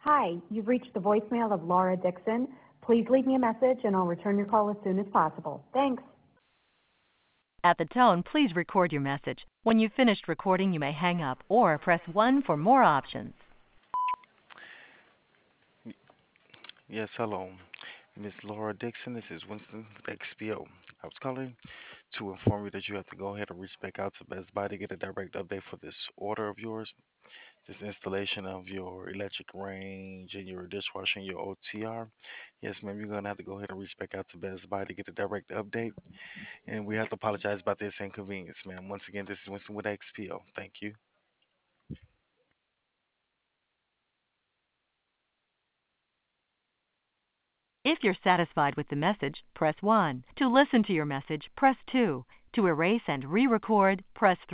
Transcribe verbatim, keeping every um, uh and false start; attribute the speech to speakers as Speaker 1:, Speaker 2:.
Speaker 1: Hi, you've reached the voicemail of Laura Dixon. Please leave me a message and I'll return your call as soon as possible. Thanks.
Speaker 2: At the tone, please record your message. When you've finished recording, you may hang up or press one for more options.
Speaker 3: Yes, hello. Miss Laura Dixon, this is Winston with X P O. I was calling to inform you that you have to go ahead and reach back out to Best Buy to get a direct update for this order of yours. This installation of your electric range and your dishwasher and your O T R. Yes, ma'am, you're going to have to go ahead and reach back out to Best Buy to get a direct update. And we have to apologize about this inconvenience, ma'am. Once again, this is Winston with X P O. Thank you.
Speaker 2: If you're satisfied with the message, press one. To listen to your message, press two. To erase and re-record, press three.